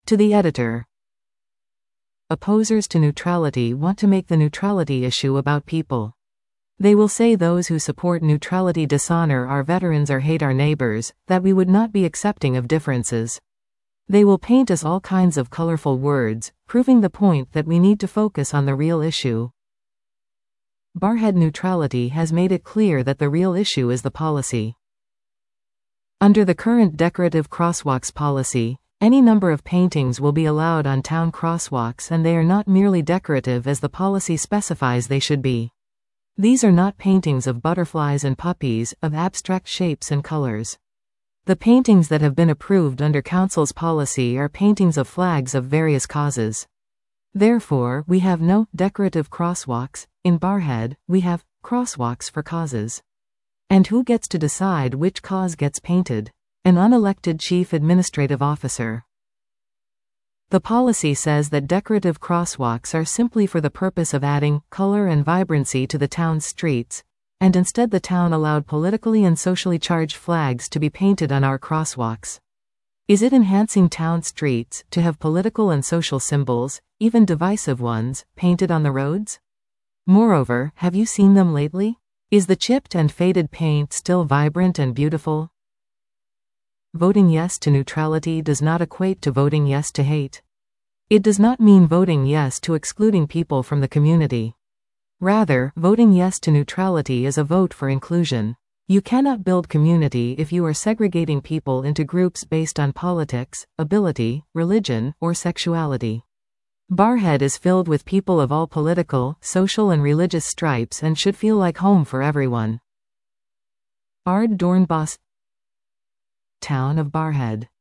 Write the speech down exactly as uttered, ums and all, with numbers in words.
To the editor. Opposers to neutrality want to make the neutrality issue about people. They will say those who support neutrality dishonor our veterans or hate our neighbors, that we would not be accepting of differences. They will paint us all kinds of colorful words, proving the point that we need to focus on the real issue. Barrhead neutrality has made it clear that the real issue is the policy. Under the current decorative crosswalks policy, any number of paintings will be allowed on town crosswalks, and they are not merely decorative as the policy specifies they should be. These are not paintings of butterflies and puppies, of abstract shapes and colors. The paintings that have been approved under Council's policy are paintings of flags of various causes. Therefore, we have no decorative crosswalks. In Barrhead, we have crosswalks for causes. And who gets to decide which cause gets painted? An unelected chief administrative officer. The policy says that decorative crosswalks are simply for the purpose of adding color and vibrancy to the town's streets, and instead the town allowed politically and socially charged flags to be painted on our crosswalks. Is it enhancing town streets to have political and social symbols, even divisive ones, painted on the roads? Moreover, have you seen them lately? Is the chipped and faded paint still vibrant and beautiful? Voting yes to neutrality does not equate to voting yes to hate. It does not mean voting yes to excluding people from the community. Rather, voting yes to neutrality is a vote for inclusion. You cannot build community if you are segregating people into groups based on politics, ability, religion, or sexuality. Barrhead is filled with people of all political, social and religious stripes and should feel like home for everyone. Ard Doornbos, Town of Barrhead.